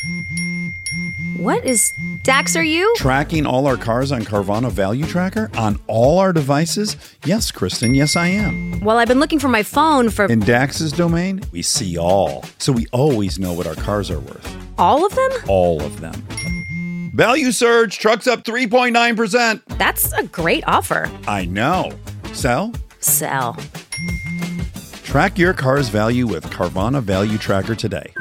What is... Dax, are you? Tracking all our cars on Carvana Value Tracker on all our devices? Yes, Kristen, yes, I am. Well, I've been looking for my phone for... In Dax's domain, we see all. So we always know what our cars are worth. All of them? All of them. Value surge, trucks up 3.9%. That's a great offer. I know. Sell? Sell. Track your car's value with Carvana Value Tracker today.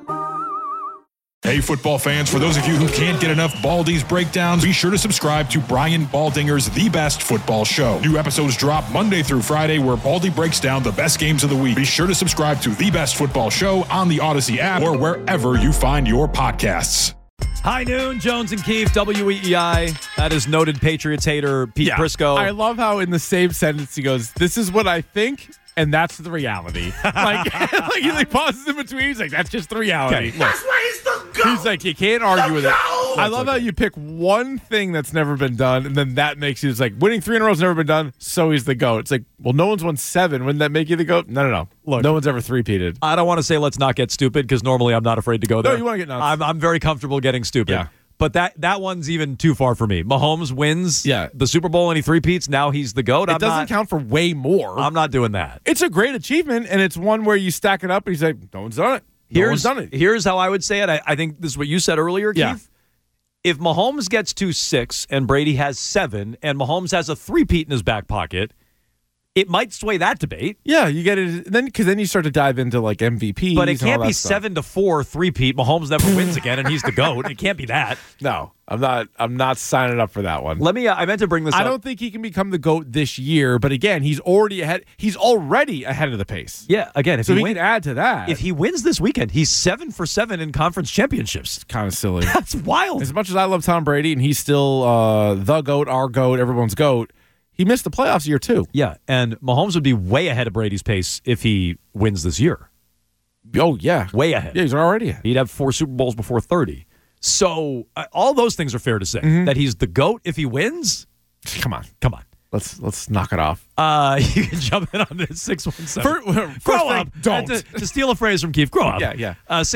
Hey, football fans, for those of you who can't get enough Baldy's breakdowns, be sure to subscribe to Brian Baldinger's The Best Football Show. New episodes drop Monday through Friday where Baldy breaks down the best games of the week. Be sure to subscribe to The Best Football Show on the Odyssey app or wherever you find your podcasts. High noon, Jones and Keefe, WEEI. That is noted Patriots hater Pete Prisco. I love how in the same sentence he goes, "This is what I think, and that's the reality." like he pauses in between. He's like, "That's just the reality." Okay, that's why he's the GOAT. He's like, you can't argue with it. I love how you pick one thing that's never been done, and then that makes you, it's like, winning 3 in a row has never been done, so he's the GOAT. It's like, well, no one's won 7. Wouldn't that make you the GOAT? No. Look, no one's ever three-peated. I don't want to say let's not get stupid, because normally I'm not afraid to go there. No, you want to get nuts. I'm very comfortable getting stupid. Yeah. But that one's even too far for me. Mahomes wins the Super Bowl and he three-peats. Now he's the GOAT. It doesn't count for way more. I'm not doing that. It's a great achievement, and it's one where you stack it up and you say, no one's done it. Here's how I would say it. I think this is what you said earlier, Keith. Yeah. If Mahomes gets to 6 and Brady has 7 and Mahomes has a three-peat in his back pocket, it might sway that debate. Yeah, you get it because then you start to dive into like MVP. But it can't be 7-4 three-peat. Mahomes never wins again, and he's the GOAT. It can't be that. No, I'm not signing up for that one. Let me. I meant to bring this up. I don't think he can become the GOAT this year. But again, he's already ahead. He's already ahead of the pace. Yeah. Again, if so he can add to that. If he wins this weekend, he's 7 for 7 in conference championships. Kind of silly. That's wild. As much as I love Tom Brady, and he's still the GOAT, our GOAT, everyone's GOAT. He missed the playoffs year 2. Yeah, and Mahomes would be way ahead of Brady's pace if he wins this year. Oh, yeah. Way ahead. Yeah, he's already ahead. He'd have 4 Super Bowls before 30. So all those things are fair to say. Mm-hmm. That he's the GOAT if he wins? Come on. Let's knock it off. You can jump in on this 617. Grow up. Don't. To steal a phrase from Keith, grow up. Yeah.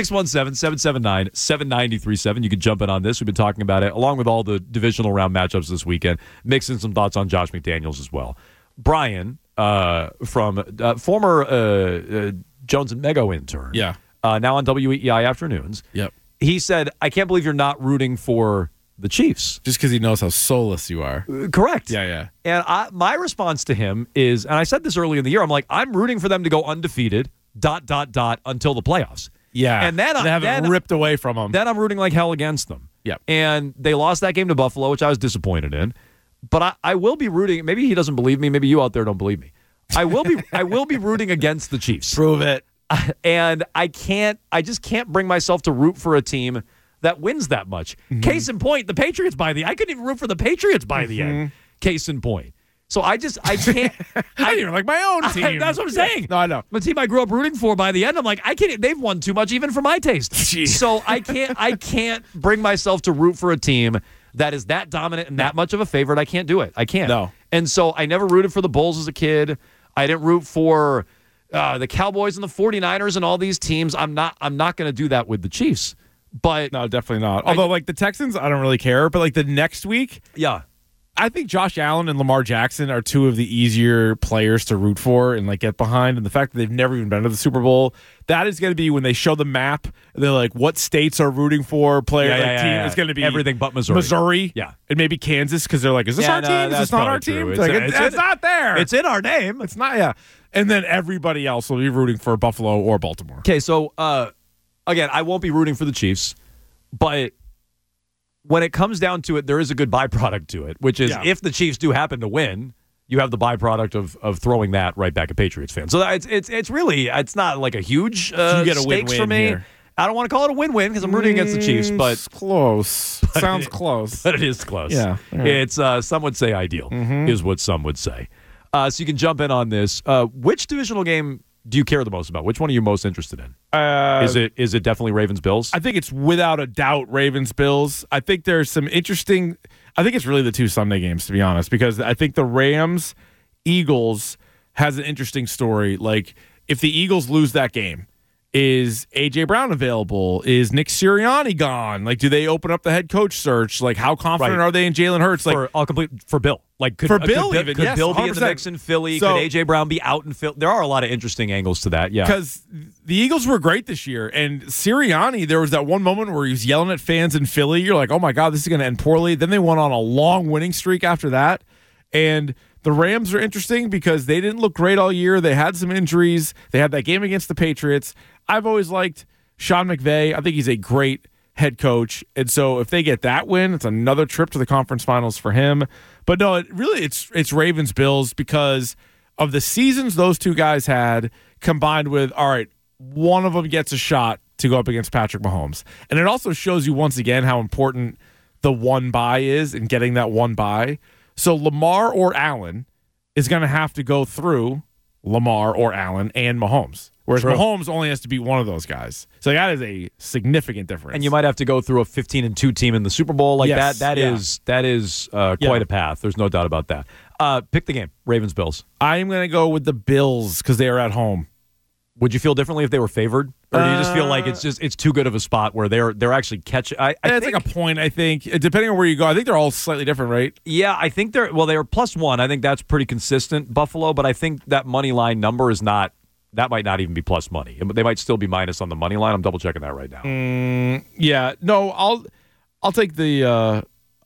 617-779-7937. You can jump in on this. We've been talking about it, along with all the divisional round matchups this weekend. Mixing some thoughts on Josh McDaniels as well. Brian, from former Jones and Mego intern. Yeah. Now on WEEI Afternoons. Yep. He said, I can't believe you're not rooting for the Chiefs. Just because he knows how soulless you are. Correct. Yeah. And my response to him is, and I said this early in the year, I'm like, I'm rooting for them to go undefeated, ... until the playoffs. Yeah. And then they have it ripped away from them. Then I'm rooting like hell against them. Yeah. And they lost that game to Buffalo, which I was disappointed in. But I will be rooting. Maybe he doesn't believe me. Maybe you out there don't believe me. I will be rooting against the Chiefs. Prove it. And I just can't bring myself to root for a team that wins that much. Mm-hmm. Case in point, the Patriots I couldn't even root for the Patriots by the end. Case in point. So I can't. I didn't even like my own team. That's what I'm saying. No, I know. The team I grew up rooting for by the end, I'm like, I can't. They've won too much even for my taste. Jeez. So I can't bring myself to root for a team that is that dominant and that much of a favorite. I can't do it. I can't. No. And so I never rooted for the Bulls as a kid. I didn't root for the Cowboys and the 49ers and all these teams. I'm not going to do that with the Chiefs. But no, definitely not. Although, like the Texans, I don't really care. But like the next week, yeah, I think Josh Allen and Lamar Jackson are 2 of the easier players to root for and like get behind. And the fact that they've never even been to the Super Bowl, that is going to be when they show the map. They're like, what states are rooting for players? Team. It's going to be everything but Missouri. Yeah, and maybe Kansas because they're like, is this our team? Is this not our team? It's not there. It's in our name. It's not. Yeah, and then everybody else will be rooting for Buffalo or Baltimore. Okay, so. Again, I won't be rooting for the Chiefs, but when it comes down to it, there is a good byproduct to it, which is if the Chiefs do happen to win, you have the byproduct of throwing that right back at Patriots fans. So it's not like a huge so you get a stakes win-win for me. Here. I don't want to call it a win-win because I'm rooting against the Chiefs, but it's close. Sounds close, but it is close. Yeah, right. It's some would say ideal is what some would say. So you can jump in on this. Which divisional game do you care the most about? Which one are you most interested in? Is it definitely Ravens-Bills? I think it's without a doubt Ravens-Bills. I think there's some interesting – I think it's really the 2 Sunday games, to be honest, because I think the Rams-Eagles has an interesting story. Like, if the Eagles lose that game Is A.J. Brown available? Is Nick Sirianni gone? Like, do they open up the head coach search? Like, how confident are they in Jalen Hurts? Like, for Bill. Like, could Bill be in the mix in Philly? So, could A.J. Brown be out in Philly? There are a lot of interesting angles to that, yeah. Because the Eagles were great this year, and Sirianni, there was that one moment where he was yelling at fans in Philly. You're like, oh, my God, this is going to end poorly. Then they went on a long winning streak after that, and the Rams are interesting because they didn't look great all year. They had some injuries. They had that game against the Patriots. I've always liked Sean McVay. I think he's a great head coach. And so if they get that win, it's another trip to the conference finals for him. But no, it's Ravens Bills because of the seasons those two guys had combined with, all right, one of them gets a shot to go up against Patrick Mahomes. And it also shows you once again how important the one bye is in getting that one bye. So Lamar or Allen is going to have to go through Lamar or Allen and Mahomes. Whereas Mahomes only has to beat one of those guys. So that is a significant difference. And you might have to go through a 15-2 team in the Super Bowl. Like yes, that is quite a path. There's no doubt about that. Pick the game. Ravens-Bills. I'm going to go with the Bills because they are at home. Would you feel differently if they were favored? Or do you just feel like it's too good of a spot where they're actually catching? It's like a point, I think. Depending on where you go. I think they're all slightly different, right? Yeah, I think they are +1. I think that's pretty consistent, Buffalo, but I think that money line number is not. That might not even be plus money. They might still be minus on the money line. I'm double checking that right now. Yeah, no, I'll take the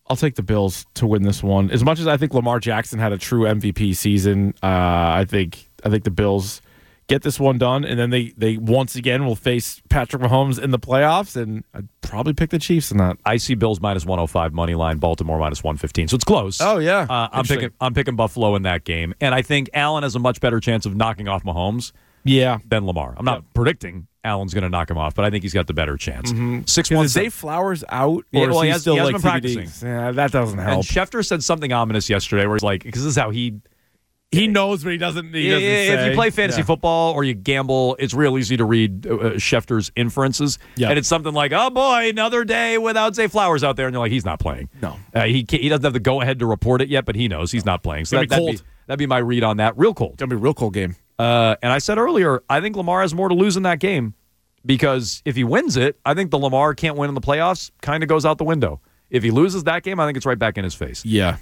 Bills to win this one. As much as I think Lamar Jackson had a true MVP season, I think the Bills get this one done, and then they once again will face Patrick Mahomes in the playoffs, and I'd probably pick the Chiefs in that. I see Bills -105 money line, Baltimore -115, so it's close. Oh yeah, I'm picking Buffalo in that game, and I think Allen has a much better chance of knocking off Mahomes. Yeah, than Lamar. I'm not predicting Allen's going to knock him off, but I think he's got the better chance. 6-1. Is Zay Flowers out? Or he hasn't been practicing. Yeah, that doesn't help. And Schefter said something ominous yesterday, where he's like, because this is how he knows, but he doesn't. If you play fantasy football or you gamble, it's real easy to read Schefter's inferences, and it's something like, "Oh boy, another day without Zay Flowers out there," and you're like, "He's not playing." No, he doesn't have the go ahead to report it yet, but he knows he's not playing. So that'd be my read on that. Real cold. It's gonna be a real cold game. And I said earlier, I think Lamar has more to lose in that game because if he wins it, I think the Lamar can't win in the playoffs kind of goes out the window. If he loses that game, I think it's right back in his face. Yeah.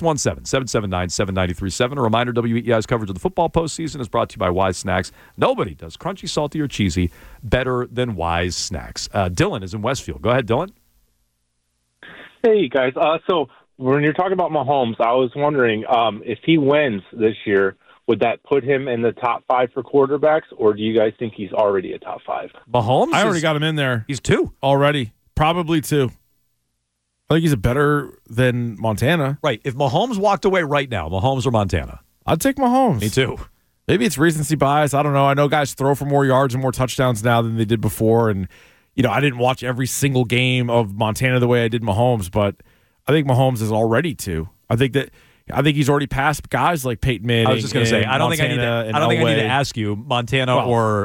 617-779-7937. A reminder, WEI's coverage of the football postseason is brought to you by Wise Snacks. Nobody does crunchy, salty, or cheesy better than Wise Snacks. Dylan is in Westfield. Go ahead, Dylan. Hey, guys. So when you're talking about Mahomes, I was wondering if he wins this year, would that put him in the top 5 for quarterbacks, or do you guys think he's already a top 5? Mahomes? I already got him in there. He's 2. Already. Probably 2. I think he's better than Montana. Right. If Mahomes walked away right now, Mahomes or Montana? I'd take Mahomes. Me too. Maybe it's recency bias. I don't know. I know guys throw for more yards and more touchdowns now than they did before. And, I didn't watch every single game of Montana the way I did Mahomes, but I think Mahomes is already 2. I think he's already passed guys like Peyton Manning. I was just going to say, I don't think I need to ask you Manning or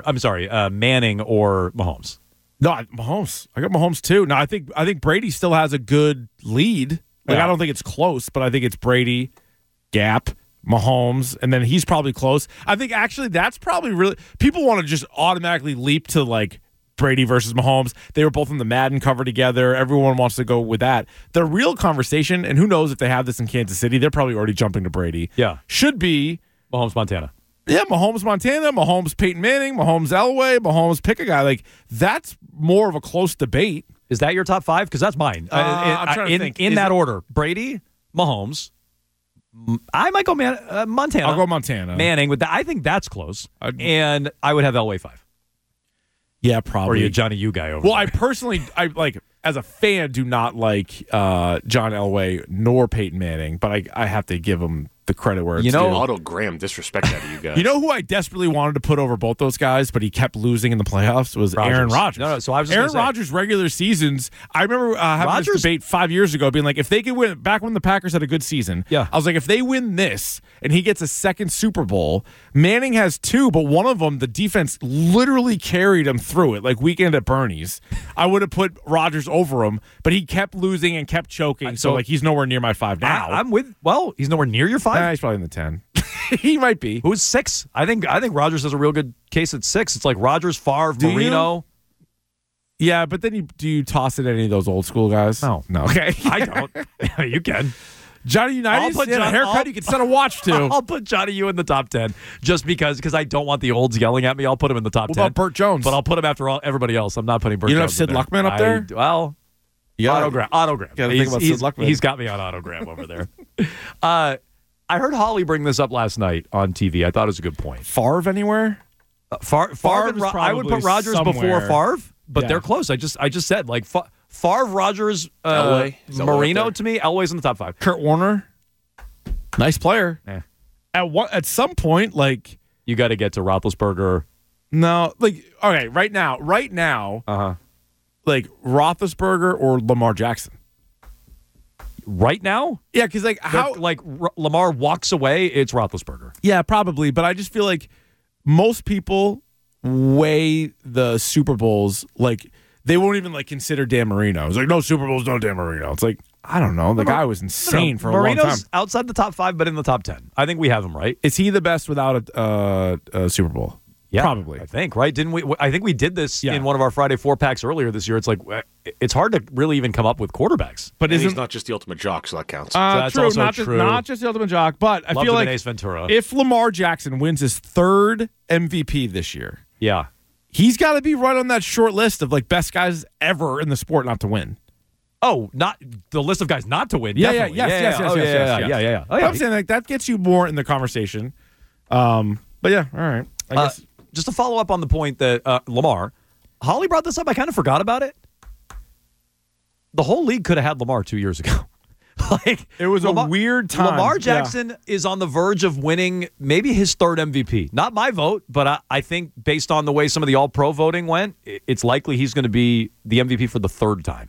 Mahomes. No, Mahomes. I got Mahomes too. Now I think Brady still has a good lead. I don't think it's close, but I think it's Brady, Gap, Mahomes, and then he's probably close. I think actually that's probably really people want to just automatically leap to like Brady versus Mahomes. They were both in the Madden cover together. Everyone wants to go with that. The real conversation, and who knows if they have this in Kansas City, they're probably already jumping to Brady. Yeah. Should be Mahomes, Montana. Yeah, Mahomes, Montana, Mahomes, Peyton Manning, Mahomes, Elway, Mahomes, pick a guy. Like, that's more of a close debate. Is that your top 5? Because that's mine. I'm trying to think. In that order. Brady, Mahomes. I might go Montana. I'll go Montana. Manning. I think that's close. And I would have Elway 5. Yeah, probably. Or are you a Johnny U guy over there? Well, I personally, as a fan, do not like John Elway nor Peyton Manning, but I have to give him the credit where it's due. Otto Graham disrespect that to you guys. You know who I desperately wanted to put over both those guys, but he kept losing in the playoffs was Aaron Rodgers. No, so I was Aaron Rodgers' regular seasons. I remember having this debate 5 years ago, being like, if they could win, back when the Packers had a good season, I was like, if they win this and he gets a second Super Bowl, Manning has 2, but one of them, the defense literally carried him through it, like Weekend at Bernie's. I would have put Rodgers over him, but he kept losing and kept choking, so he's nowhere near my 5 now. He's nowhere near your 5? He's probably in the 10. He might be. Who's 6? I think Rodgers has a real good case at 6. It's like Rodgers, Favre, Do you? Marino. Yeah, but then do you toss in any of those old school guys? No. Okay. I don't. You can. Johnny Unitas, a haircut you can set a watch to. I'll put Johnny U in the top 10 just because I don't want the olds yelling at me. I'll put him in the top 10. What about Burt Jones? But I'll put him after everybody else. I'm not putting Burt Jones. You don't have Sid in there. Luckman up there? Well, autogram. Gotta think about Sid Luckman. He's got me on autogram over there. I heard Holly bring this up last night on TV. I thought it was a good point. Favre anywhere? Favre and I would put Rodgers before Favre, but they're close. I just said like Favre, Rodgers, Marino to me. Elway's in the top 5. Kurt Warner, nice player. At some point, like you got to get to Roethlisberger. No, like okay, right now, like Roethlisberger or Lamar Jackson. Right now, yeah, because like how Lamar walks away, it's Roethlisberger. Yeah, probably, but I just feel like most people weigh the Super Bowls like they won't even like consider Dan Marino. It's like no Super Bowls, no Dan Marino. It's like I don't know. The guy was insane for a long time. Marino's outside the top 5, but in the top 10. I think we have him right. Is he the best without a Super Bowl? Yeah, probably. I think right. Didn't we? I think we did this in one of our Friday 4-packs earlier this year. It's like it's hard to really even come up with quarterbacks. But he's not just the ultimate jock, so that counts. So that's true, also true. Not just the ultimate jock, but I feel like Ace Ventura. If Lamar Jackson wins his 3rd MVP this year, yeah, he's got to be right on that short list of like best guys ever in the sport not to win. Oh, not the list of guys not to win. Yeah, definitely. yes. Oh, yeah. I'm saying like that gets you more in the conversation. But yeah, all right. I guess. Just to follow up on the point that Lamar, Holly brought this up. I kind of forgot about it. The whole league could have had Lamar 2 years ago. Like it was a weird time. Lamar Jackson is on the verge of winning maybe his 3rd MVP. Not my vote, but I think based on the way some of the All-Pro voting went, it's likely he's going to be the MVP for the 3rd time.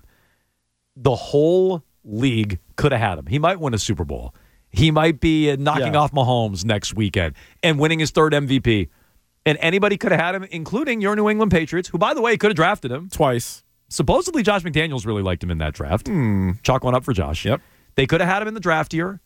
The whole league could have had him. He might win a Super Bowl. He might be knocking off Mahomes next weekend and winning his 3rd MVP. And anybody could have had him, including your New England Patriots, who, by the way, could have drafted him. Twice. Supposedly, Josh McDaniels really liked him in that draft. Chalk one up for Josh. Yep. They could have had him in the draft year,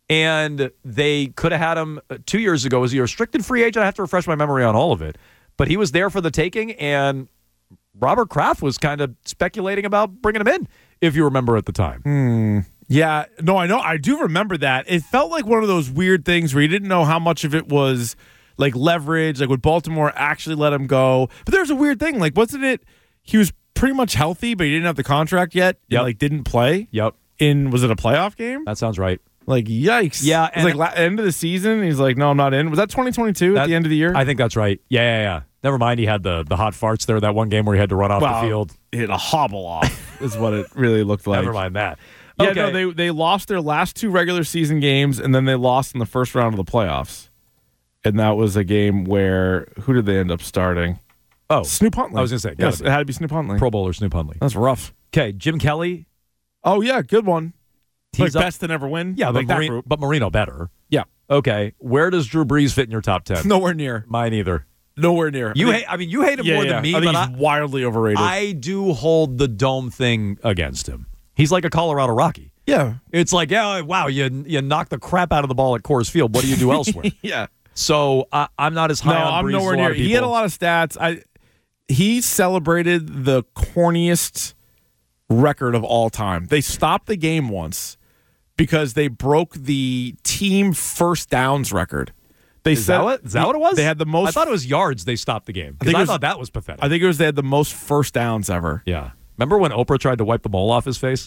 and they could have had him 2 years ago. Was he a restricted free agent? I have to refresh my memory on all of it. But he was there for the taking, and Robert Kraft was kind of speculating about bringing him in, if you remember at the time. Yeah. No, I know. I do remember that. It felt like one of those weird things where you didn't know how much of it was like leverage, like would Baltimore actually let him go? But there's a weird thing. Like, wasn't it he was pretty much healthy, but he didn't have the contract yet? Yep. And, like, didn't play? Yep. Was it a playoff game? That sounds right. Like, yikes. Yeah. It was like end of the season. He's like, no, I'm not in. Was that 2022 at the end of the year? I think that's right. Yeah. Never mind. He had the hot farts there that one game where he had to run off the field. He had a hobble off is what it really looked like. Never mind that. Yeah, okay. no, they lost their last 2 regular season games, and then they lost in the first round of the playoffs. And that was a game where, who did they end up starting? Oh. Snoop Huntley. I was going to say. Yes, it had to be Snoop Huntley. Pro Bowler Snoop Huntley. That's rough. Okay, Jim Kelly. Oh, yeah, good one. He's like best to never win. Yeah, like but Marino better. Yeah. Okay, where does Drew Brees fit in your top 10? Nowhere near. Mine either. Nowhere near. You hate him more than me, I think but he's wildly overrated. I do hold the dome thing against him. He's like a Colorado Rocky. Yeah. It's like, wow, you knock the crap out of the ball at Coors Field. What do you do elsewhere? Yeah. So I'm not as high on Brees. I'm nowhere near. He had a lot of stats. He celebrated the corniest record of all time. They stopped the game once because they broke the team first downs record. Is that what it was? They had the most. I thought it was yards. They stopped the game. I thought that was pathetic. I think it was they had the most first downs ever. Yeah. Remember when Oprah tried to wipe the mole off his face?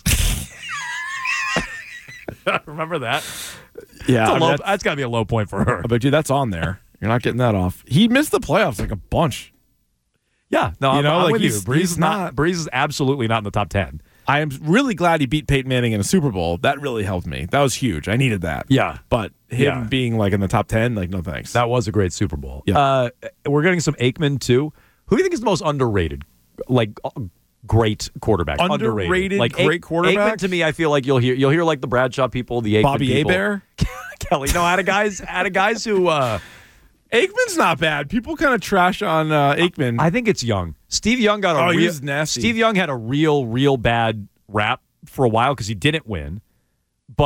Remember that? Yeah. That's got to be a low point for her. I bet you that's on there. You're not getting that off. He missed the playoffs like a bunch. Yeah. No, I'm with you. Brees is absolutely not in the top 10. I am really glad he beat Peyton Manning in a Super Bowl. That really helped me. That was huge. I needed that. Yeah. But him being like in the top 10, like, no thanks. That was a great Super Bowl. Yeah. We're getting some Aikman, too. Who do you think is the most underrated? Like, great quarterback. Underrated like, great quarterback? Aikman, to me, I feel like you'll hear like the Bradshaw people, the Aikman Bobby people. Hebert? Kelly. No, out of guys who... Aikman's not bad. People kind of trash on Aikman. I think it's Young. Steve Young got a he was nasty. Steve Young had a real bad rap for a while because he didn't win. But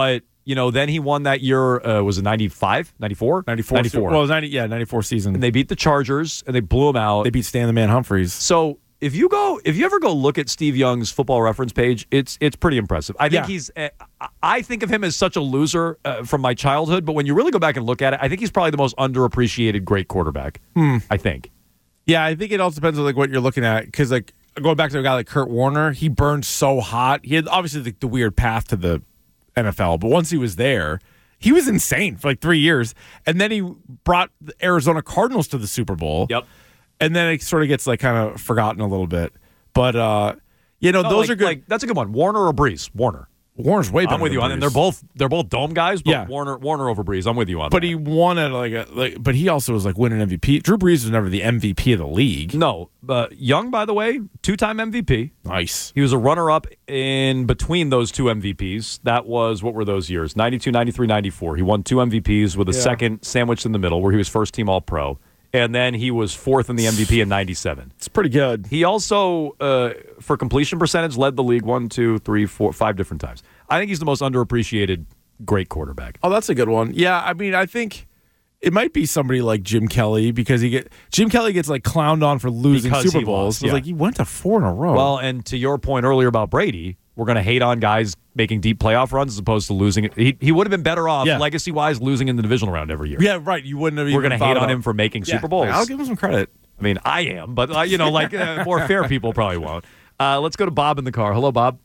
Then he won that year, was it 95, 94? 94. Well, it was 94 season. And they beat the Chargers, and they blew them out. They beat Stan the Man Humphries. So if you ever go look at Steve Young's Football Reference page, it's pretty impressive. I think I think of him as such a loser from my childhood, but when you really go back and look at it, I think he's probably the most underappreciated great quarterback. I think. Yeah, I think it also depends on what you're looking at, because going back to a guy like Kurt Warner, he burned so hot. He had obviously the weird path to the NFL, but once he was there, he was insane for 3 years, and then he brought the Arizona Cardinals to the Super Bowl. Yep. And then it sort of gets kind of forgotten a little bit, but those are good. That's a good one. Warner or Breeze? Warner's way better. I'm with you on, and they're both dome guys. But Warner over Breeze. I'm with you on. But he won at but he also was winning MVP. Drew Brees was never the MVP of the league. No, Young, by the way, 2-time MVP. Nice. He was a runner-up in between those two MVPs. That was, what were those years? 92, 93, 94. He won 2 MVPs with a second sandwiched in the middle, where he was first team All-Pro. And then he was 4th in the MVP in 97. It's pretty good. He also, for completion percentage, led the league 1, 2, 3, 4, 5 different times. I think he's the most underappreciated great quarterback. Oh, that's a good one. Yeah, I mean, I think it might be somebody like Jim Kelly, because Jim Kelly gets clowned on for losing Super Bowls. It's he went to 4 in a row. Well, and to your point earlier about Brady, we're going to hate on guys making deep playoff runs as opposed to losing it. He would have been better off legacy-wise losing in the divisional round every year. Yeah, right. You wouldn't have. We're going to hate on him for making Super Bowls. I'll give him some credit. I mean, I am, but more fair people probably won't. Let's go to Bob in the car. Hello, Bob.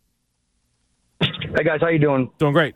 Hey guys, how you doing? Doing great.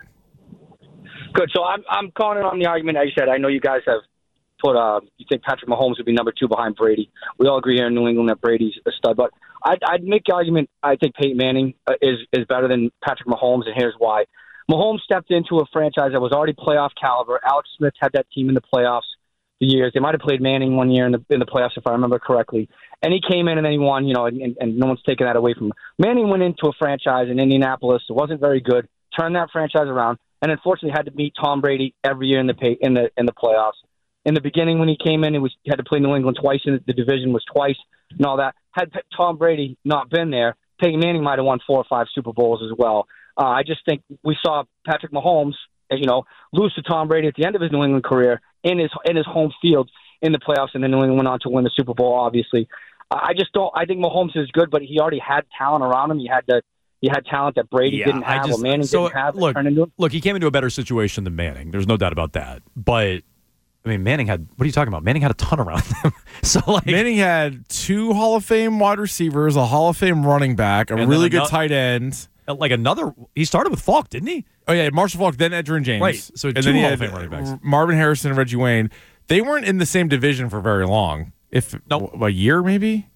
Good. So I'm calling in on the argument. As you said, I know you guys have put. You think Patrick Mahomes would be number 2 behind Brady. We all agree here in New England that Brady's a stud, but I'd make the argument. I think Peyton Manning is better than Patrick Mahomes, and here's why. Mahomes stepped into a franchise that was already playoff caliber. Alex Smith had that team in the playoffs for years. They might have played Manning one year in the playoffs, if I remember correctly. And he came in and then he won, and no one's taking that away from him. Manning went into a franchise in Indianapolis. It wasn't very good. Turned that franchise around, and unfortunately had to beat Tom Brady every year in the playoffs. In the beginning, when he came in, he had to play New England twice, and the division was twice and all that. Had Tom Brady not been there, Peyton Manning might have won 4 or 5 Super Bowls as well. I just think we saw Patrick Mahomes, lose to Tom Brady at the end of his New England career in his home field in the playoffs, and then New England went on to win the Super Bowl, obviously. I think Mahomes is good, but he already had talent around him. He had talent that Brady didn't have, or Manning didn't have. Look, he came into a better situation than Manning. There's no doubt about that. But I mean, Manning had. What are you talking about? Manning had a ton around him. Manning had 2 Hall of Fame wide receivers, a Hall of Fame running back, a really good tight end. He started with Falk, didn't he? Oh yeah, Marshall Falk, then Edgerrin James. Right. So and 2 Hall of Fame running backs. Marvin Harrison and Reggie Wayne. They weren't in the same division for very long. A year maybe?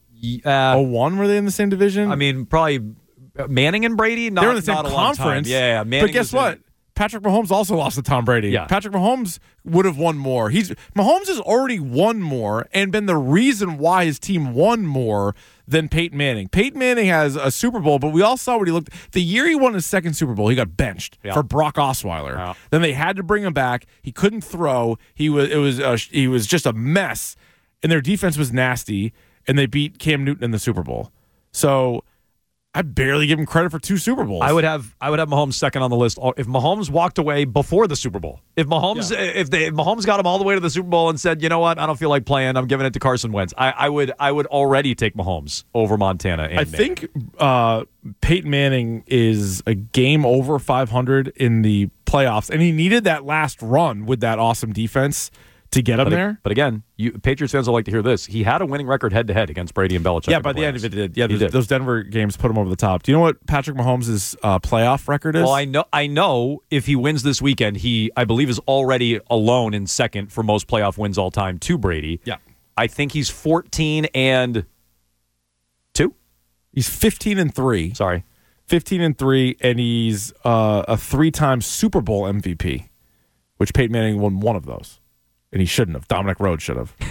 01 were they in the same division? I mean, probably Manning and Brady. They were in the same conference. Yeah, Manning. But guess what? Patrick Mahomes also lost to Tom Brady. Yeah. Patrick Mahomes would have won more. Mahomes has already won more and been the reason why his team won more than Peyton Manning. Peyton Manning has a Super Bowl, but we all saw what he looked. The year he won his second Super Bowl, he got benched for Brock Osweiler. Yeah. Then they had to bring him back. He couldn't throw. He was just a mess, and their defense was nasty. And they beat Cam Newton in the Super Bowl. So I barely give him credit for 2 Super Bowls. I would have Mahomes second on the list if Mahomes walked away before the Super Bowl. If Mahomes got him all the way to the Super Bowl and said, you know what, I don't feel like playing, I'm giving it to Carson Wentz. I would already take Mahomes over Montana. And Manning. Think Peyton Manning is a game over 500 in the playoffs, and he needed that last run with that awesome defense to get him there. But again, Patriots fans will like to hear this. He had a winning record head-to-head against Brady and Belichick. Yeah, by the end of it, did. Yeah, those Denver games put him over the top. Do you know what Patrick Mahomes' playoff record is? Well, I know if he wins this weekend, he, I believe, is already alone in second for most playoff wins all time to Brady. Yeah. I think he's 14-2. He's 15-3. Sorry. 15-3, and he's a 3-time Super Bowl MVP, which Peyton Manning won one of those. And he shouldn't have. Dominic Rhodes should have.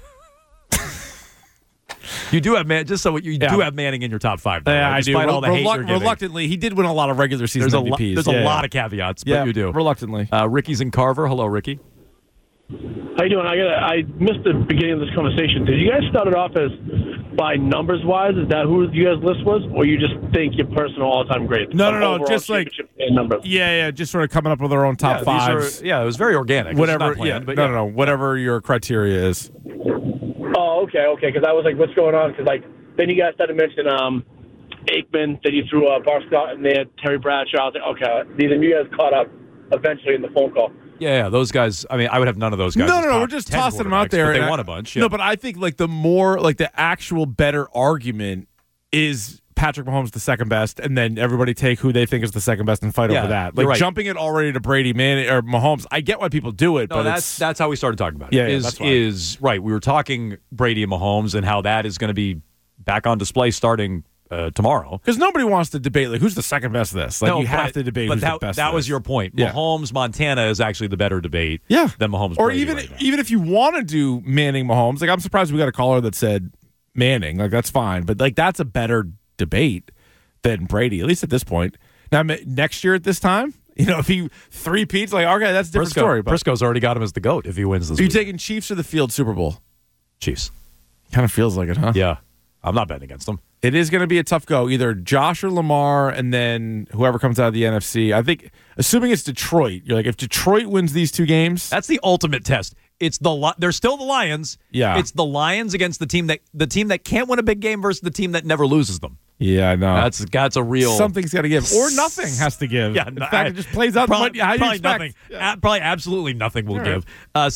You do have do have Manning in your top 5. Though, yeah, right? I do. All the hate you're giving. Reluctantly, he did win a lot of regular season MVPs. There's a lot of caveats, but you do. Reluctantly. Ricky's in Carver. Hello, Ricky. How you doing? I missed the beginning of this conversation. Did you guys start it off as by numbers wise? Is that who you guys' list was, or you just think your personal all-time great? No, just like numbers. Yeah, just sort of coming up with our own top fives. It was very organic. Whatever, planned, no, whatever your criteria is. Oh, okay, because I was like, what's going on? Because then you guys started mentioning Aikman, then you threw Bart Scott in there, Terry Bradshaw. I was like, okay, then you guys caught up eventually in the phone call. Yeah, those guys. I mean, I would have none of those guys. No, we're just tossing them out there. But they won a bunch. Yeah. No, but I think the actual better argument is Patrick Mahomes the second best, and then everybody take who they think is the second best and fight over that. Like jumping it already to Brady, or Mahomes. I get why people do it, but that's how we started talking about it. Is right. We were talking Brady and Mahomes and how that is going to be back on display starting tomorrow, because nobody wants to debate who's the second best of this. You have to debate who's the best. That was your point. Yeah. Mahomes Montana is actually the better debate. Yeah. Than Mahomes. Or Brady even if you want to do Manning Mahomes, I'm surprised we got a caller that said Manning. That's fine, but that's a better debate than Brady, at least at this point. Now next year at this time, if he three-peats, okay, that's a different story. But Briscoe's already got him as the GOAT if he wins this. Are you taking Chiefs or the field Super Bowl? Chiefs. Kind of feels like it, huh? Yeah. I'm not betting against them. It is going to be a tough go. Either Josh or Lamar, and then whoever comes out of the NFC. I think, assuming it's Detroit, you're like, if Detroit wins these two games, that's the ultimate test. It's they're still the Lions. Yeah, it's the Lions against the team that can't win a big game versus the team that never loses them. Yeah, I know. That's a real... Something's got to give. Or nothing has to give. Yeah, in fact, it just plays out probably, how you probably expect. Nothing. Yeah. Probably absolutely nothing will give.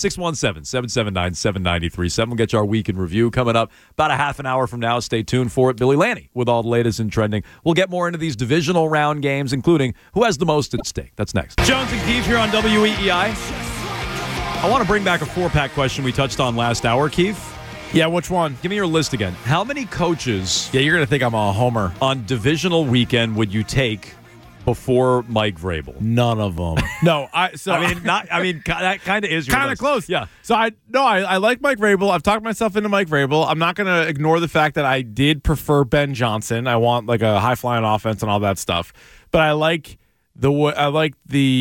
617-779-7937. We'll get you our week in review coming up about a half an hour from now. Stay tuned for it. Billy Lanny with all the latest in trending. We'll get more into these divisional round games, including who has the most at stake. That's next. Jones and Keefe here on WEEI. I want to bring back a four-pack question we touched on last hour, Keefe. Yeah, which one? Give me your list again. How many coaches... Yeah, you're going to think I'm a homer. ...on divisional weekend would you take before Mike Vrabel? None of them. That kind of is your kind of close. Yeah. So I like Mike Vrabel. I've talked myself into Mike Vrabel. I'm not going to ignore the fact that I did prefer Ben Johnson. I want a high-flying offense and all that stuff. But I like... the way Mike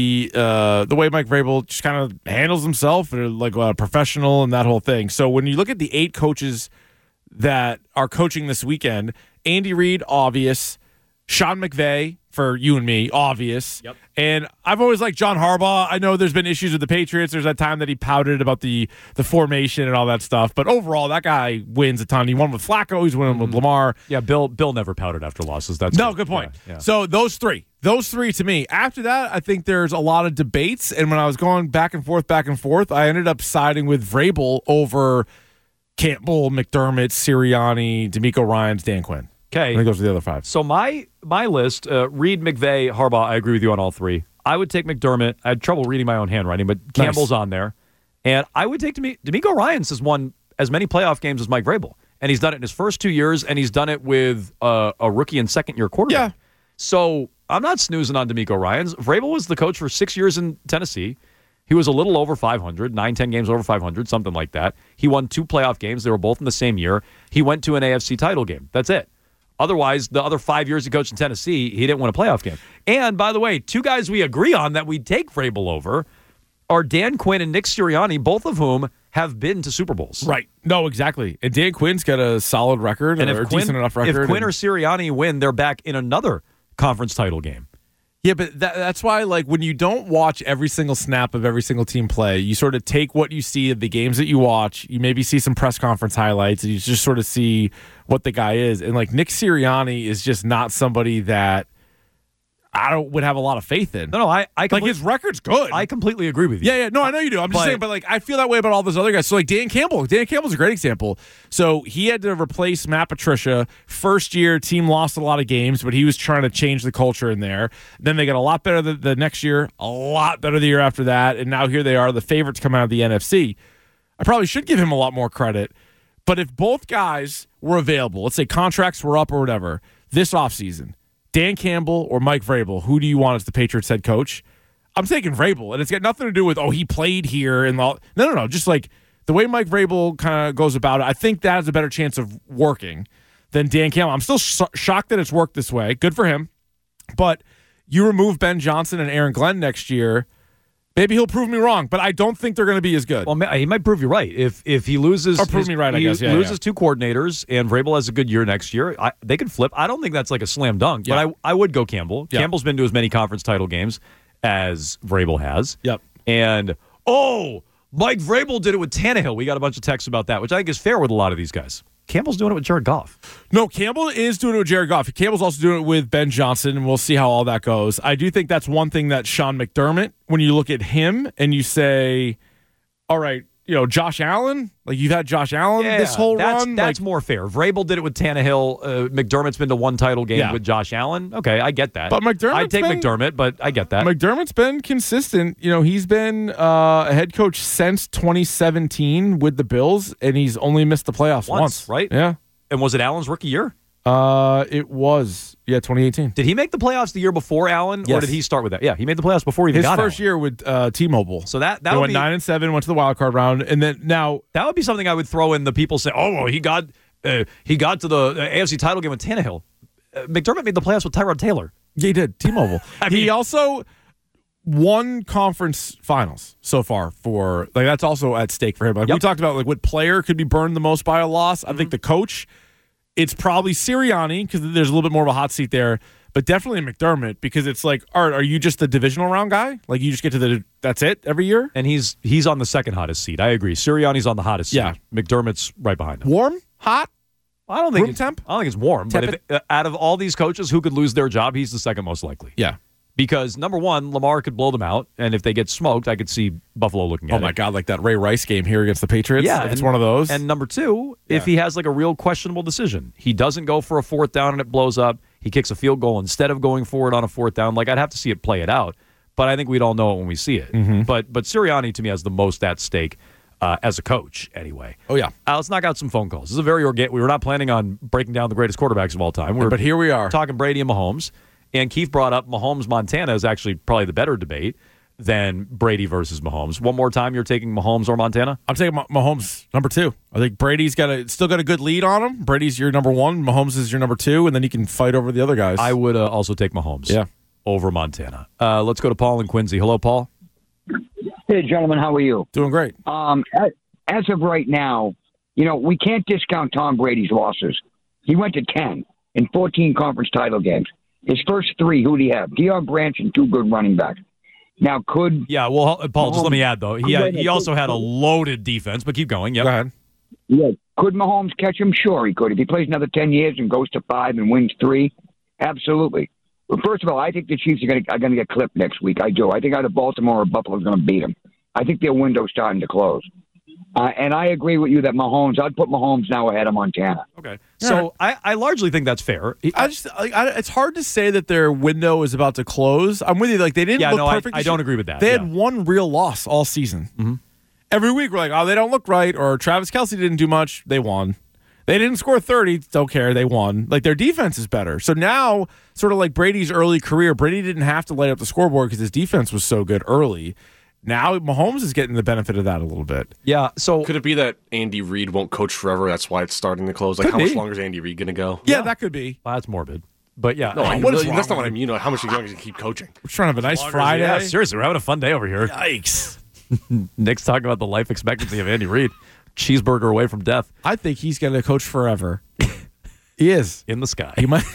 Vrabel just kind of handles himself, or a professional and that whole thing. So when you look at the 8 coaches that are coaching this weekend, Andy Reid, obvious. Sean McVay, for you and me, obvious. Yep. And I've always liked John Harbaugh. I know there's been issues with the Patriots. There's that time that he pouted about the formation and all that stuff. But overall, that guy wins a ton. He won with Flacco. He's winning with Lamar. Yeah, Bill never pouted after losses. Good point. Yeah. So those three to me. After that, I think there's a lot of debates. And when I was going back and forth, I ended up siding with Vrabel over Campbell, McDermott, Sirianni, DeMeco Ryans, Dan Quinn. Okay. I think those are the other 5. So my list, Reid, McVay, Harbaugh, I agree with you on all 3. I would take McDermott. I had trouble reading my own handwriting, but Campbell's on there. And I would take DeMeco Ryans has won as many playoff games as Mike Vrabel. And he's done it in his first 2 years, and he's done it with a rookie and second-year quarterback. Yeah. So I'm not snoozing on DeMeco Ryans. Vrabel was the coach for 6 years in Tennessee. He was a little over 500, 9-10 games over 500, something like that. He won 2 playoff games. They were both in the same year. He went to an AFC title game. That's it. Otherwise, the other 5 years he coached in Tennessee, he didn't win a playoff game. And, by the way, 2 guys we agree on that we'd take Vrabel over are Dan Quinn and Nick Sirianni, both of whom have been to Super Bowls. Right. No, exactly. And Dan Quinn's got a solid record, or a decent enough record. If Quinn or Sirianni win, they're back in another conference title game. Yeah, but that's why, when you don't watch every single snap of every single team play, you sort of take what you see of the games that you watch. You maybe see some press conference highlights, and you just sort of see what the guy is. And, Nick Sirianni is just not somebody that I would have a lot of faith in. No, I his record's good. I completely agree with you. Yeah. No, I know you do. I'm just saying, but I feel that way about all those other guys. So Dan Campbell. Dan Campbell's a great example. So he had to replace Matt Patricia. First year, team lost a lot of games, but he was trying to change the culture in there. Then they got a lot better the next year, a lot better the year after that, and now here they are, the favorites come out of the NFC. I probably should give him a lot more credit, but if both guys were available, let's say contracts were up or whatever, this offseason, Dan Campbell or Mike Vrabel, who do you want as the Patriots head coach? I'm taking Vrabel, and it's got nothing to do with, he played here. And no. Just the way Mike Vrabel kind of goes about it, I think that has a better chance of working than Dan Campbell. I'm still shocked that it's worked this way. Good for him. But you remove Ben Johnson and Aaron Glenn next year, Maybe he'll prove me wrong, but I don't think they're going to be as good. Well, he might prove you right. If he loses, or prove me right, I guess. Loses two coordinators, and Vrabel has a good year next year. They could flip. I don't think that's like a slam dunk, but I would go Campbell. Yeah. Campbell's been to as many conference title games as Vrabel has. Yep. And Mike Vrabel did it with Tannehill. We got a bunch of texts about that, which I think is fair with a lot of these guys. Campbell's doing it with Jared Goff. No, Campbell is doing it with Jared Goff. Campbell's also doing it with Ben Johnson, and we'll see how all that goes. I do think that's one thing that Sean McDermott, when you look at him and you say, all right, Josh Allen, like you've had Josh Allen this whole run. That's more fair. Vrabel did it with Tannehill. McDermott's been to one title game with Josh Allen. Okay, I get that. But I'd take McDermott, but I get that. McDermott's been consistent. He's been a head coach since 2017 with the Bills, and he's only missed the playoffs once. Right? Yeah. And was it Allen's rookie year? It was. Yeah, 2018. Did he make the playoffs the year before Allen, or did he start with that? Yeah, he made the playoffs before he even got his first year with T-Mobile. So that they went 9-7, went to the wild card round, and then now that would be something I would throw in. The people say, he got to the AFC title game with Tannehill. McDermott made the playoffs with Tyrod Taylor. Yeah, he did. T-Mobile. He also won conference finals so far for that's also at stake for him. We talked about what player could be burned the most by a loss. I think the coach. It's probably Sirianni because there's a little bit more of a hot seat there, but definitely McDermott because it's like, Art, are you just the divisional round guy? Like you just get to that's it every year? And he's on the second hottest seat. I agree. Sirianni's on the hottest seat. Yeah. McDermott's right behind him. Warm? Hot? I don't think room temp? I don't think it's warm. Tepid? But out of all these coaches who could lose their job, he's the second most likely. Yeah. Because, number one, Lamar could blow them out, and if they get smoked, I could see Buffalo looking at it. Oh, my God, like that Ray Rice game here against the Patriots? Yeah. If it's one of those. And number two, if he has a real questionable decision, he doesn't go for a fourth down and it blows up, he kicks a field goal instead of going for it on a fourth down, I'd have to see it play it out. But I think we'd all know it when we see it. Mm-hmm. But Sirianni, to me, has the most at stake as a coach, anyway. Oh, yeah. Let's knock out some phone calls. This is a very organic. We were not planning on breaking down the greatest quarterbacks of all time. But here we are. Talking Brady and Mahomes. And Keith brought up Mahomes-Montana is actually probably the better debate than Brady versus Mahomes. One more time, you're taking Mahomes or Montana? I'm taking Mahomes, number 2. I think Brady's still got a good lead on him. Brady's your number 1. Mahomes is your number 2, and then he can fight over the other guys. I would also take Mahomes over Montana. Let's go to Paul in Quincy. Hello, Paul. Hey, gentlemen. How are you? Doing great. As of right now, we can't discount Tom Brady's losses. He went to 10 in 14 conference title games. His first 3, who do you have? Deion Branch and 2 good running backs. Now, could... Yeah, well, Paul, just let me add, though. He also had a loaded defense, but keep going. Yep. Go ahead. Yeah. Could Mahomes catch him? Sure, he could. If he plays another 10 years and goes to 5 and wins 3, absolutely. But first of all, I think the Chiefs are going to get clipped next week. I do. I think either Baltimore or Buffalo is going to beat them. I think their window's starting to close. And I agree with you that I'd put Mahomes now ahead of Montana. Okay. So I largely think that's fair. It's hard to say that their window is about to close. I'm with you. They didn't look perfect. I don't agree with that. They had one real loss all season. Mm-hmm. Every week we're like, they don't look right, or Travis Kelce didn't do much. They won. They didn't score 30. Don't care. They won. Their defense is better. So now, sort of like Brady's early career, Brady didn't have to light up the scoreboard because his defense was so good early. Now Mahomes is getting the benefit of that a little bit. Yeah. So could it be that Andy Reid won't coach forever? That's why it's starting to close. How much longer is Andy Reid going to go? Yeah, that could be. Well, that's morbid. But yeah, no, that's not what I mean. How much longer can you keep coaching? We're trying to have a nice Friday. Yeah, seriously, we're having a fun day over here. Yikes. Nick's talking about the life expectancy of Andy Reid. Cheeseburger away from death. I think he's going to coach forever. He is. In the sky. He might.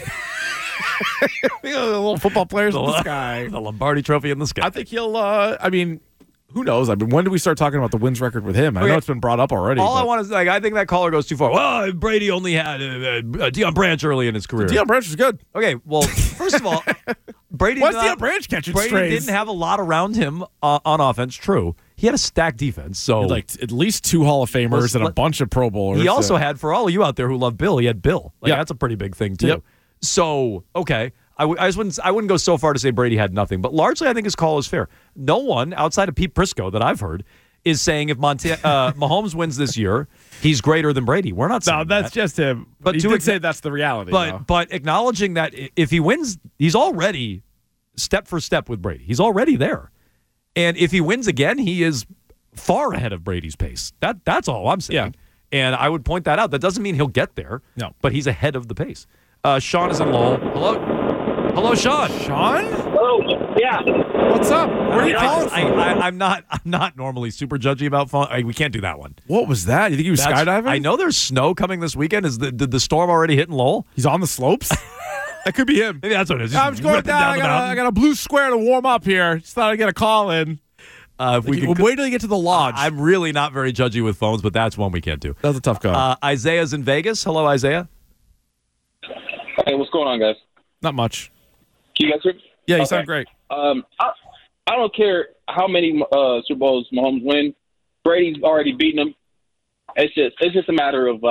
Little football players in the sky. The Lombardi Trophy in the sky. I think he'll, who knows? When do we start talking about the wins record with him? I know it's been brought up already. I want to I think that caller goes too far. Well, Brady only had Deion Branch early in his career. Deion Branch was good. Okay, well, first of all, Brady Deion Branch catching strays? Brady didn't have a lot around him on offense. True, he had a stacked defense. So at least 2 Hall of Famers and a bunch of Pro Bowlers. He also had, for all of you out there who love Bill, he had Bill. That's a pretty big thing too. Yep. So okay. I wouldn't go so far to say Brady had nothing, but largely I think his call is fair. No one outside of Pete Prisco that I've heard is saying if Mahomes wins this year, he's greater than Brady. We're not saying no. That's just him. But he did say that's the reality. But acknowledging that if he wins, he's already step for step with Brady. He's already there, and if he wins again, he is far ahead of Brady's pace. That's all I'm saying. Yeah. And I would point that out. That doesn't mean he'll get there. No, but he's ahead of the pace. Sean is in Lowell. Hello. Hello, Sean. Sean? Oh, yeah. What's up? Where are you calling from? I'm not normally super judgy about phone. We can't do that one. What was that? You think he was skydiving? I know there's snow coming this weekend. Did the storm already hit in Lowell? He's on the slopes? That could be him. Maybe that's what it is. I'm just going down. I got a blue square to warm up here. Just thought I'd get a call in. If we could, wait till you get to the lodge. I'm really not very judgy with phones, but that's one we can't do. That's a tough call. Isaiah's in Vegas. Hello, Isaiah. Hey, what's going on, guys? Not much. Can you guys hear me? Yeah, you sound great. I don't care how many Super Bowls Mahomes win. Brady's already beaten him. It's just a matter of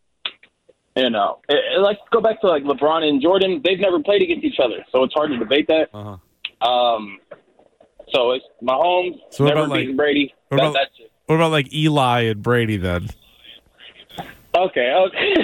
let's go back to like LeBron and Jordan. They've never played against each other, so it's hard to debate that. So it's Mahomes never beating Brady. That's it. What about like Eli and Brady then? Okay.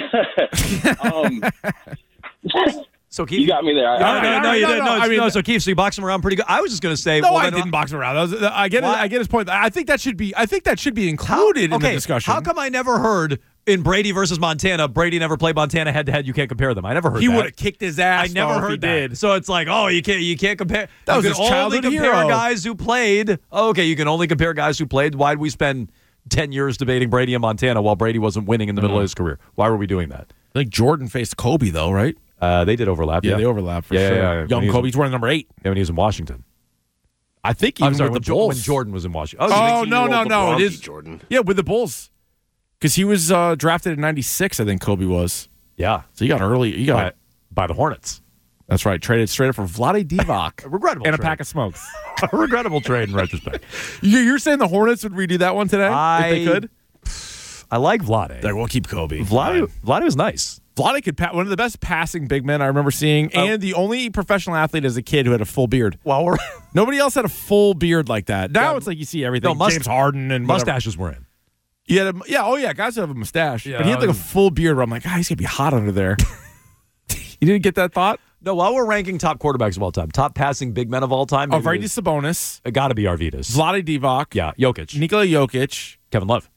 So Keith, you got me there. No, you didn't. I mean, so Keith, so you box him around pretty good. I was just going to say, I didn't box him around. I get his point. I think that should be included in the discussion. How come I never heard in Brady versus Montana? Brady never played Montana head to head. You can't compare them. I never heard. He would have kicked his ass. I never heard that. Did. So it's like, you can't compare. That was you his can only childhood compare hero. guys who played. Okay, you can only compare guys who played. Why did we spend 10 years debating Brady and Montana while Brady wasn't winning in the middle of his career? Why were we doing that? I think Jordan faced Kobe though, right? They did overlap. Yeah, they overlap for sure. Yeah. Young Kobe's wearing number 8. Yeah, when he was in Washington. I think I'm sorry, with the Bulls. when Jordan was in Washington. No. It is Jordan. Yeah, with the Bulls. Because he was drafted in 96, I think Kobe was. Yeah. So he got early. He got by the Hornets. That's right. Traded straight up for Vlade Divac. Regrettable and a trade. pack of smokes. A regrettable trade in retrospect. You're saying the Hornets would redo that one today if they could? I like Vlade. We'll keep Kobe. Vlade was nice. Vlade could one of the best passing big men I remember seeing, and the only professional athlete as a kid who had a full beard. Well, nobody else had a full beard like that. Now it's like you see everything. James Harden and mustaches were in. Guys who have a mustache, but he had like a full beard. Where I'm like, he's gonna be hot under there. You didn't get that thought? No. While we're ranking top quarterbacks of all time, top passing big men of all time, Arvydas Sabonis. It got to be Arvydas. Vlade Divac. Yeah, Jokic. Nikola Jokic. Kevin Love,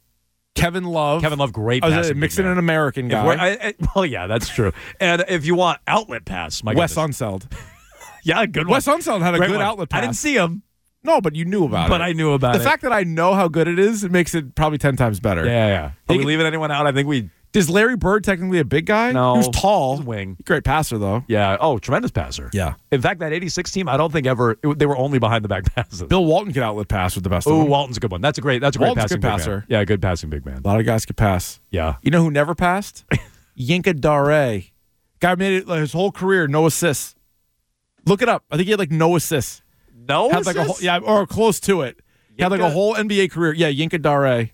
great passing. Mixing an American guy. Well, yeah, that's true. And if you want outlet pass, Wes Unseld. Yeah, good one. Wes Unseld had a good outlet pass. I didn't see him. No, but you knew about it. But I knew about it. The fact that I know how good it is, it makes it probably 10 times better. Yeah. Are we leaving anyone out? I think we... Is Larry Bird technically a big guy? No. He was tall. He's a wing. Great passer, though. Yeah. Oh, tremendous passer. Yeah. In fact, that 86 team, I don't think they were only behind the back passes. Bill Walton could outlet pass with the best of them. Walton's a good one. That's a great Walton's passing good passer. Big man. Yeah, good passing big man. A lot of guys could pass. Yeah. You know who never passed? Yinka Dare. Guy made it his whole career, no assists. Look it up. I think he had no assists. No had assists? Or close to it. He had a whole NBA career. Yeah, Yinka Dare.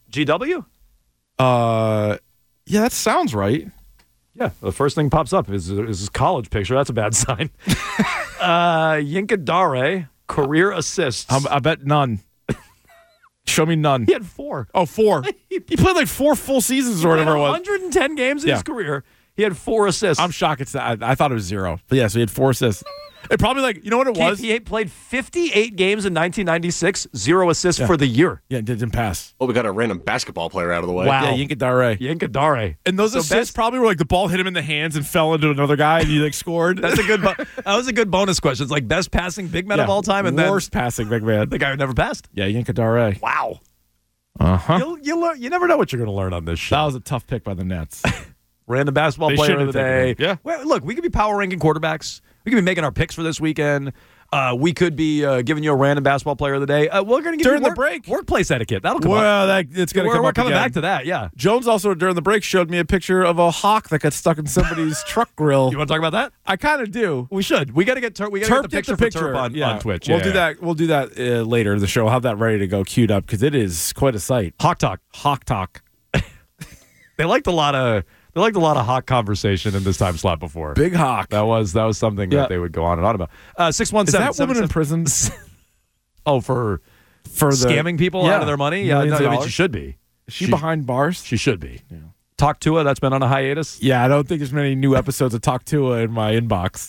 GW? Yeah, that sounds right. Yeah, the first thing pops up is his college picture. That's a bad sign. Yinka Dare, career assists. I bet none. Show me none. He had 4. Oh, 4. He played 4 full seasons or whatever it was. 110 games in his career. He had 4 assists. I'm shocked. I thought it was 0. But yeah, so he had 4 assists. It probably you know what it was? He played 58 games in 1996, 0 assists for the year. Yeah, didn't pass. Oh, we got a random basketball player out of the way. Wow. Yeah, Yinka Dare. And those assists probably were the ball hit him in the hands and fell into another guy and he scored. That's that was a good bonus question. It's best passing big man of all time and worst passing big man. The guy who never passed. Yeah, Yinka Dare. Wow. Uh-huh. You never know what you're going to learn on this show. That was a tough pick by the Nets. Random basketball player of the day. Yeah. Well, look, we could be power ranking quarterbacks. We could be making our picks for this weekend. We could be giving you a random basketball player of the day. We're going to give during you the break workplace etiquette. That'll come up. Well, it's going to come up. We're coming again. back to that. Yeah. Jones also during the break showed me a picture of a hawk that got stuck in somebody's truck grill. You want to talk about that? I kind of do. We should. We got to get we got to get the picture for Turp on Twitch. We'll do that. We'll do that later in the show. I'll have that ready to go, queued up because it is quite a sight. Hawk talk. They liked a lot of hawk conversation in this time slot before. Big hawk. That was something that they would go on and on about. 617. Is that woman in prison? Oh, for scamming people out of their money? Yeah, no, I mean, she should be. Is she behind bars? She should be. Yeah. Talk Tua, that's been on a hiatus. Yeah, I don't think there's many new episodes of Talk Tua in my inbox.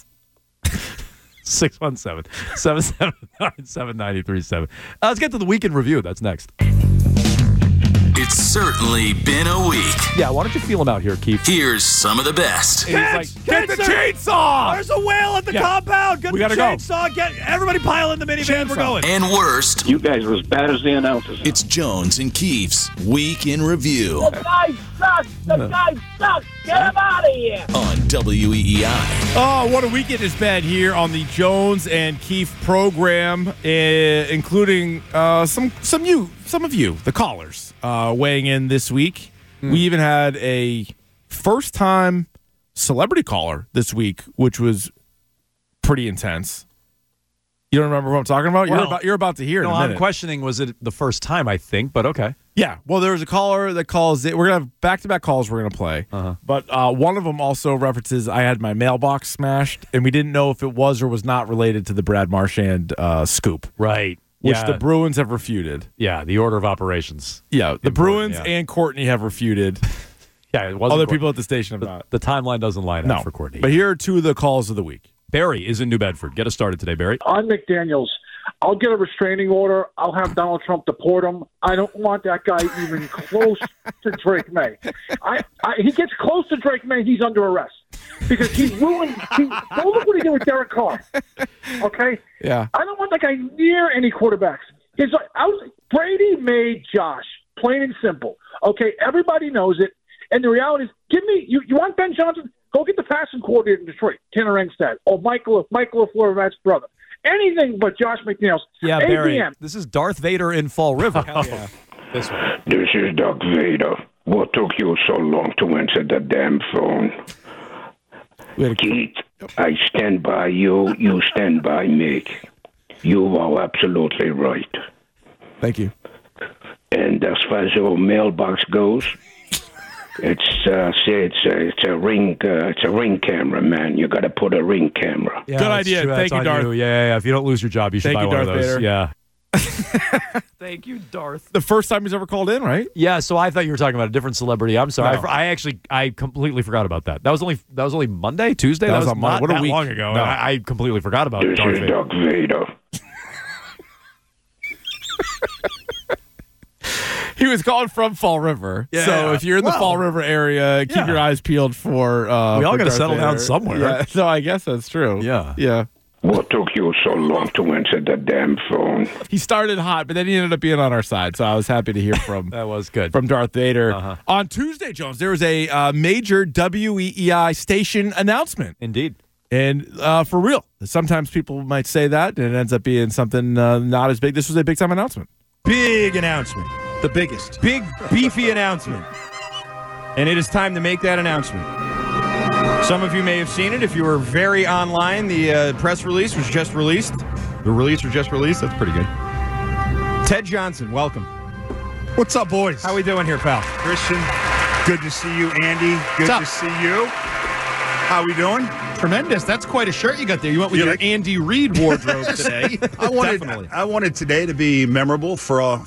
617-779-7937. Let's get to the weekend review. That's next. It's certainly been a week. Yeah, why don't you feel him out here, Keith? Here's some of the best. He's like, get the chainsaw! There's a whale at the compound. Get We the gotta chainsaw. Get everybody pile in the minivan. We're going. And worst. You guys are as bad as the announcers. It's Jones and Keefe's Week in Review. The guy sucks. The guy sucks. Get him out of here. On WEEI. Oh, what a week it has been here on the Jones and Keefe program, including some of you, the callers, weighing in this week. We even had a first-time celebrity caller this week, which was pretty intense. You don't remember what I'm talking about? Well, you're about to hear it in a minute. I'm questioning, was it the first time, I think, but okay. Yeah, well, there was a caller that calls it. We're going to have back-to-back calls we're going to play. But one of them also references I had my mailbox smashed, and we didn't know if it was or was not related to the Brad Marchand scoop. Right. Which the Bruins have refuted. Yeah, the order of operations. Yeah, the Bruins and Courtney have refuted. Yeah, it wasn't other people at the station have not. The timeline doesn't line up for Courtney. But here are two of the calls of the week. Barry is in New Bedford. Get us started today, Barry. On McDaniels, I'll get a restraining order. I'll have Donald Trump deport him. I don't want that guy even close to Drake May. He gets close to Drake May, he's under arrest. Because he ruined don't look what he did with Derek Carr. Okay? Yeah. I don't want that guy near any quarterbacks. Brady made Josh, plain and simple. Okay, everybody knows it. And the reality is, you want Ben Johnson? Go get the passing coordinator in Detroit, Tanner Engstad, or Michael LaFleur's brother. Anything but Josh McDaniels. Yeah, ABM. Barry. This is Darth Vader in Fall River. Yeah. This one. This is Darth Vader. What took you so long to answer the damn phone? Keith, I stand by you. You stand by me. You are absolutely right. Thank you. And as far as your mailbox goes, it's a ring camera, man. You got to put a ring camera. Yeah, good idea. True. Thank you, Darth. Yeah. If you don't lose your job, you should buy one of those. Vader. Yeah. Thank you, Darth. The first time he's ever called in, right? Yeah. So I thought you were talking about a different celebrity. I'm sorry. No. I completely forgot about that. That was only Monday, Tuesday. That was on Monday. not What a week. long ago. No. I completely forgot about This Darth is Vader. Darth Vader. He was calling from Fall River. Yeah. So if you're in the Fall River area, keep your eyes peeled for we all got to settle down somewhere. Yeah, so I guess that's true. Yeah. What took you so long to answer the damn phone? He started hot, but then he ended up being on our side. So I was happy to hear from That was good. from Darth Vader. On Tuesday, Jones, there was a major WEEI station announcement. Indeed. And for real, sometimes people might say that, and it ends up being something not as big. This was a big-time announcement. Big announcement. The biggest. Big, beefy announcement. And it is time to make that announcement. Some of you may have seen it. If you were very online, the press release was just released. The release was just released. That's pretty good. Ted Johnson, welcome. What's up, boys? How we doing here, pal? Christian, good to see you. Andy, good to see you. How we doing? Tremendous. That's quite a shirt you got there. You went with your Andy Reid wardrobe today. I wanted today to be memorable for all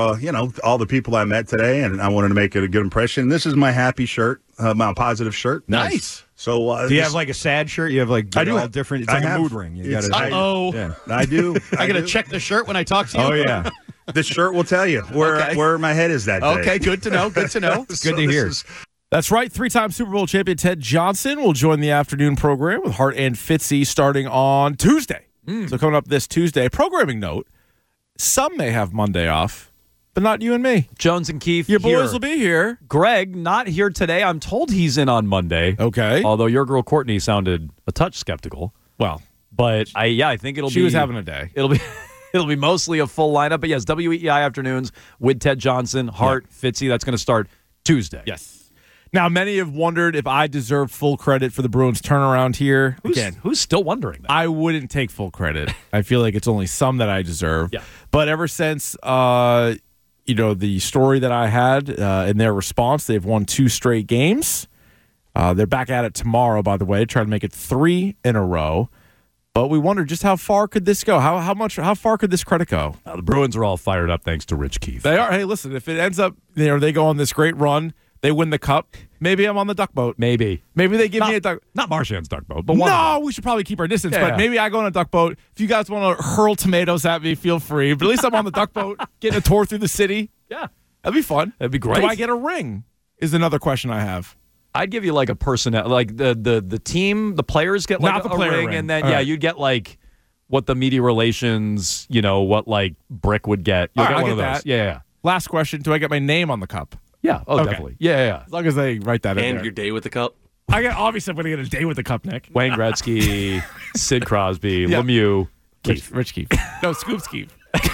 the people I met today, and I wanted to make it a good impression. This is my happy shirt, my positive shirt. Nice. So do you have like a sad shirt? You have like I do all have, different. It's like a mood ring. You got it. Yeah, I do. I got to check the shirt when I talk to you. Oh yeah. The shirt will tell you where my head is that day. Okay, good to know. Good to know. It's good to hear. That's right. 3-time Super Bowl champion Ted Johnson will join the afternoon program with Hart and Fitzy starting on Tuesday. So coming up this Tuesday, programming note, some may have Monday off, but not you and me. Jones and Keefe Your here. boys will be here. Greg, not here today. I'm told he's in on Monday. Okay. Although your girl Courtney sounded a touch skeptical. Well. But I think it'll be... She was having a day. It'll be mostly a full lineup. But yes, WEEI afternoons with Ted Johnson, Hart, Fitzy. That's going to start Tuesday. Yes. Now, many have wondered if I deserve full credit for the Bruins' turnaround here. Who's still wondering that? I wouldn't take full credit. I feel like it's only some that I deserve. Yeah. But ever since, the story that I had in their response, they've won 2 straight games. They're back at it tomorrow, by the way, trying to make it 3 in a row. But we wondered just how far could this go? How far could this credit go? The Bruins are all fired up thanks to Rich Keefe. They are. Hey, listen, if it ends up, they go on this great run, they win the cup. Maybe I'm on the duck boat. Maybe they give me a duck. Not Marchand's duck boat, but one. We should probably keep our distance. Yeah. But maybe I go on a duck boat. If you guys want to hurl tomatoes at me, feel free. But at least I'm on the duck boat, getting a tour through the city. Yeah. That'd be fun. That'd be great. Do I get a ring? Is another question I have. I'd give you like a personnel, like the team, the players get like Not the a player ring, ring. and then All right. you'd get like what the media relations, what like Brick would get. You'll All right, get I'll one get of those. that. Yeah. Last question. Do I get my name on the cup? Yeah. Oh, Okay. definitely. Yeah. As long as they write that in And there. your day with the cup. Obviously, I'm going to get a day with the cup, Nick. Wayne Gretzky, Sid Crosby, Yeah. Lemieux, Rich Keefe. No, Scoops Keefe.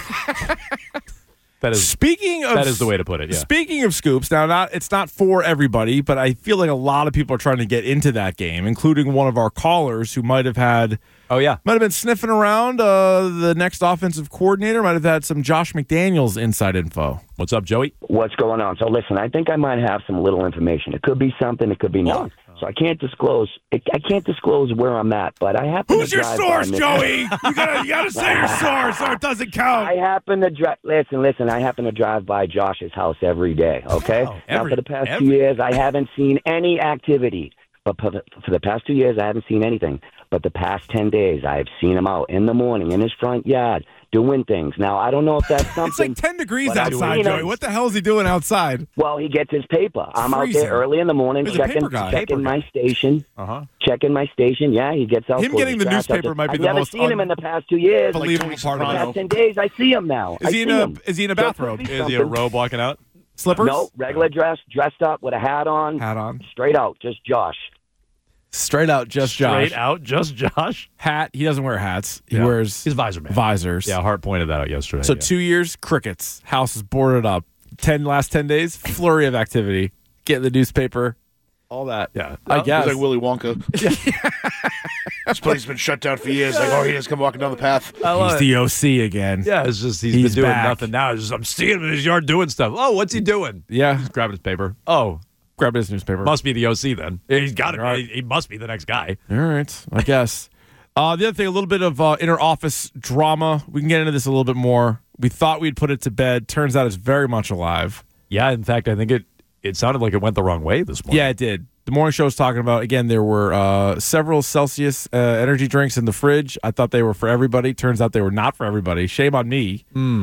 That is that is the way to put it. Yeah. Speaking of scoops, now it's not for everybody, but I feel like a lot of people are trying to get into that game, including one of our callers who might have been sniffing around the next offensive coordinator, might have had some Josh McDaniels inside info. What's up, Joey? What's going on? So listen, I think I might have some little information. It could be something, it could be not. So I can't disclose. I can't disclose where I'm at, but I happen Who's to your drive source, by Joey? You gotta say your source, or it doesn't count. I happen to listen. I happen to drive by Josh's house every day. Okay. Now for the past 2 years, I haven't seen any activity. But for the past 2 years, I haven't seen anything. But the past 10 days, I've seen him out in the morning in his front yard doing things. Now, I don't know if that's something. It's like 10 degrees but I've outside, seen Joey. him. What the hell is he doing outside? Well, he gets his paper. I'm out freezing. there early in the morning He's a paper guy. checking my station. Checking my station. Yeah, he gets out. Him getting the newspaper might be I've the never most seen him in the past 2 years. Believable part of the it. past 10 days, I see him now. Is he in a bathrobe? Is Is he in a robe walking out? Slippers? No, regular dressed up with a hat on. Hat on. Straight out, just Josh. Straight out, just Josh. Straight out, just Josh. Hat. He doesn't wear hats. He Yeah. wears He's a visor man. visors. Yeah, Hart pointed that out yesterday. So yeah. 2 years, crickets. House is boarded up. Last 10 days, flurry of activity. Get the newspaper. All that. Yeah. I guess. He's like Willy Wonka. This place has been shut down for years. Like, he just come walking down the path. He's the OC again. Yeah, it's just he's been doing nothing now. It's just, I'm seeing him in his yard doing stuff. Oh, what's he doing? Yeah. He's grabbing his paper. Oh, grabbing his newspaper. Must be the OC then. He's got it. He must be the next guy. All right, I guess. The other thing, a little bit of inter-office drama. We can get into this a little bit more. We thought we'd put it to bed. Turns out it's very much alive. Yeah, in fact, I think it sounded like it went the wrong way this morning. Yeah, it did. The morning show was talking about, again, there were several Celsius energy drinks in the fridge. I thought they were for everybody. Turns out they were not for everybody. Shame on me.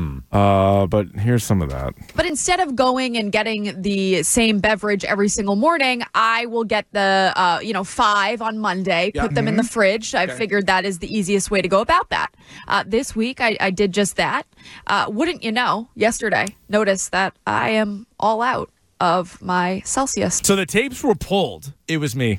But here's some of that. But instead of going and getting the same beverage every single morning, I will get the 5 on Monday, put them in the fridge. I figured that is the easiest way to go about that. This week, I did just that. Wouldn't you know, yesterday, notice that I am all out of my Celsius. So the tapes were pulled. It was me.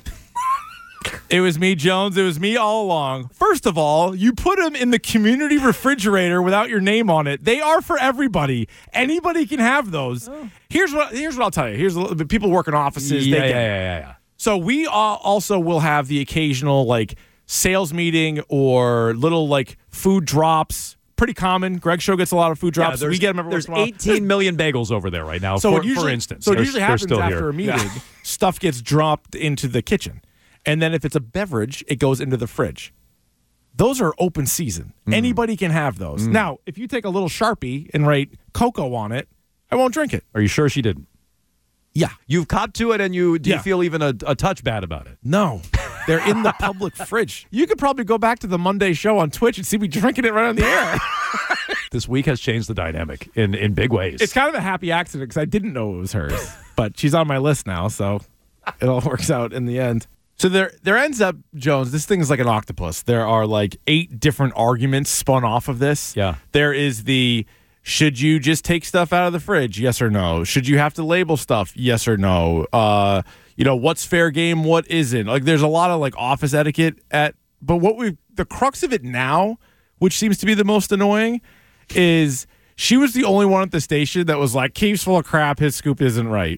It was me, Jones. It was me all along. First of all, you put them in the community refrigerator without your name on it. They are for everybody. Anybody can have those. Here's what I'll tell you. Here's a little bit. People work in offices. Yeah. So we also will have the occasional sales meeting or little food drops. Pretty common. Greg Show gets a lot of food drops. We get them every once in a while. There's 18 million bagels over there right now, So for instance. So it usually They're happens still after here. a meeting. Stuff gets dropped into the kitchen. And then if it's a beverage, it goes into the fridge. Those are open season. Anybody can have those. Now, if you take a little Sharpie and write cocoa on it, I won't drink it. Are you sure she didn't? Yeah. You've copped to it, and do you feel even a touch bad about it? No. They're in the public fridge. You could probably go back to the Monday show on Twitch and see me drinking it right on the air. This week has changed the dynamic in big ways. It's kind of a happy accident because I didn't know it was hers. But she's on my list now, so it all works out in the end. So there ends up, Jones, this thing is like an octopus. There are 8 different arguments spun off of this. Yeah. There is the, should you just take stuff out of the fridge? Yes or no? Should you have to label stuff? Yes or no? What's fair game? What isn't? There's a lot of office etiquette but the crux of it now, which seems to be the most annoying, is she was the only one at the station that was like, Keith's full of crap, his scoop isn't right.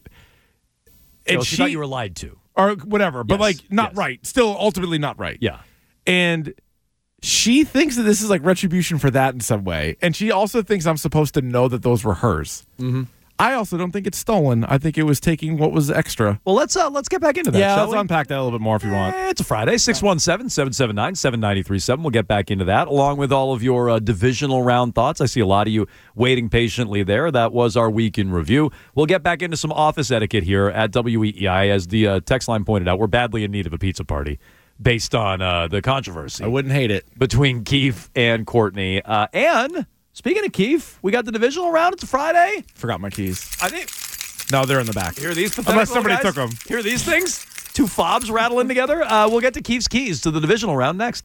And she thought you were lied to. Or whatever, but not right. Still ultimately not right. Yeah. And she thinks that this is retribution for that in some way. And she also thinks I'm supposed to know that those were hers. Mm-hmm. I also don't think it's stolen. I think it was taking what was extra. Well, let's get back into that, Yeah, shall let's we? unpack that a little bit more if you want. It's a Friday, 617-779-7937. We'll get back into that, along with all of your divisional round thoughts. I see a lot of you waiting patiently there. That was our week in review. We'll get back into some office etiquette here at WEEI. As the text line pointed out, we're badly in need of a pizza party based on the controversy. I wouldn't hate it. Between Keith and Courtney. And Speaking of Keefe, we got the divisional round. It's a Friday. Forgot my keys. I think. No, they're in the back. Hear these pathetic Unless somebody guys? took them. Hear these things? Two fobs rattling together. We'll get to Keefe's keys to the divisional round next.